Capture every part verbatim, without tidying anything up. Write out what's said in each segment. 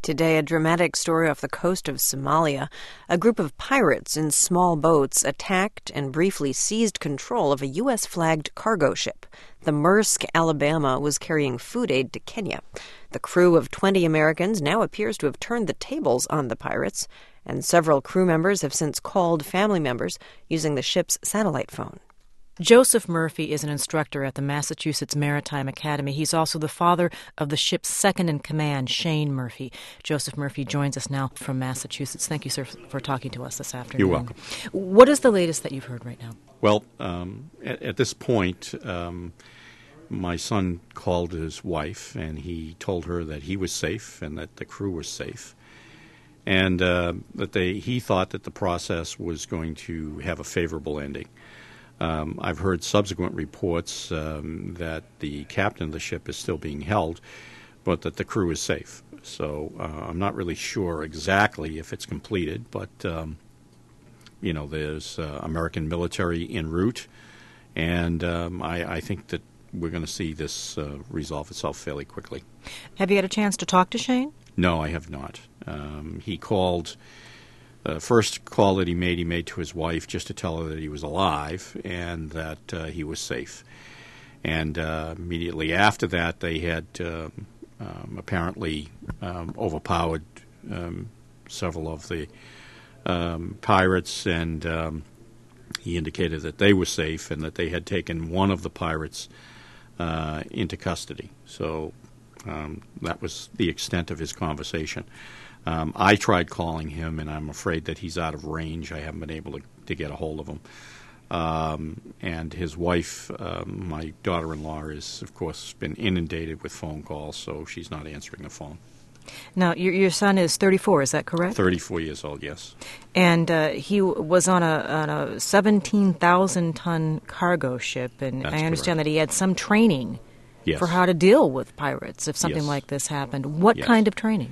Today, a dramatic story off the coast of Somalia. A group of pirates in small boats attacked and briefly seized control of a U S-flagged cargo ship. The Maersk Alabama was carrying food aid to Kenya. The crew of twenty Americans now appears to have turned the tables on the pirates, and several crew members have since called family members using the ship's satellite phone. Joseph Murphy is an instructor at the Massachusetts Maritime Academy. He's also the father of the ship's second-in-command, Shane Murphy. Joseph Murphy joins us now from Massachusetts. Thank you, sir, for talking to us this afternoon. You're welcome. What is the latest that you've heard right now? Well, um, at, at this point, um, my son called his wife, and he told her that he was safe and that the crew was safe, and uh, that they he thought that the process was going to have a favorable ending. Um, I've heard subsequent reports um, that the captain of the ship is still being held, but that the crew is safe. So uh, I'm not really sure exactly if it's completed, but, um, you know, there's uh, American military en route, and um, I, I think that we're going to see this uh, resolve itself fairly quickly. Have you had a chance to talk to Shane? No, I have not. Um, he called... The uh, first call that he made, he made to his wife just to tell her that he was alive and that uh, he was safe. And uh, immediately after that, they had uh, um, apparently um, overpowered um, several of the um, pirates, and um, he indicated that they were safe and that they had taken one of the pirates uh, into custody. So um, that was the extent of his conversation. Um, I tried calling him, and I'm afraid that he's out of range. I haven't been able to, to get a hold of him. Um, and his wife, um, my daughter-in-law, is, of course, been inundated with phone calls, so she's not answering the phone. Now, your, your son is thirty-four, is that correct? thirty-four years old, yes. And uh, he was on a, on a seventeen thousand ton cargo ship, and That's I understand correct. that he had some training Yes. for how to deal with pirates if something Yes. like this happened. What Yes. kind of training?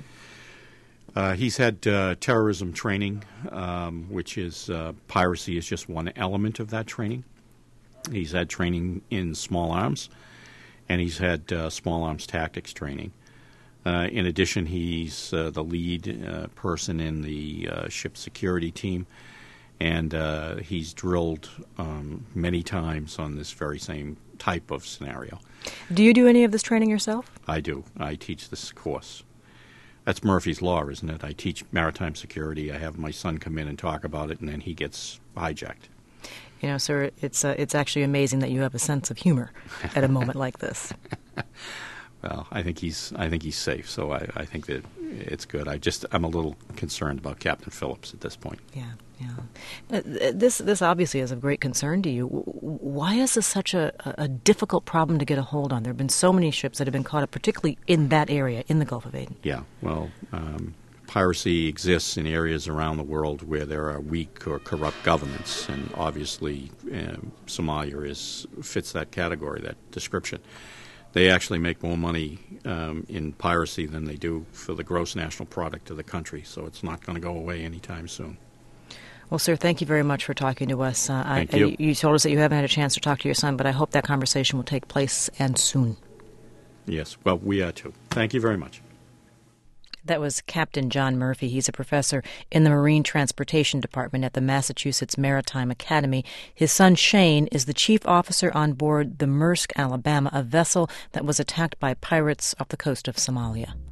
Uh, he's had uh, terrorism training, um, which is uh, piracy is just one element of that training. He's had training in small arms, and he's had uh, small arms tactics training. Uh, in addition, he's uh, the lead uh, person in the uh, ship security team, and uh, he's drilled um, many times on this very same type of scenario. Do you do any of this training yourself? I do. I teach this course. That's Murphy's Law, isn't it? I teach maritime security. I have my son come in and talk about it, and then he gets hijacked. You know, sir, it's uh, it's actually amazing that you have a sense of humor at a moment like this. Well, I think he's I think he's safe, so I, I think that it's good. I just I'm a little concerned about Captain Phillips at this point. Yeah, yeah. Uh, this this obviously is of great concern to you. Why is this such a, a difficult problem to get a hold on? There have been so many ships that have been caught up, particularly in that area, in the Gulf of Aden. Yeah, well, um, piracy exists in areas around the world where there are weak or corrupt governments, and obviously uh, Somalia is fits that category, that description. They actually make more money um, in piracy than they do for the gross national product of the country, so it's not going to go away anytime soon. Well, sir, thank you very much for talking to us. Uh, Thank I, you. You told us that you haven't had a chance to talk to your son, but I hope that conversation will take place, and soon. Yes, well, we are too. Thank you very much. That was Captain John Murphy. He's a professor in the Marine Transportation Department at the Massachusetts Maritime Academy. His son Shane is the chief officer on board the Maersk Alabama, a vessel that was attacked by pirates off the coast of Somalia.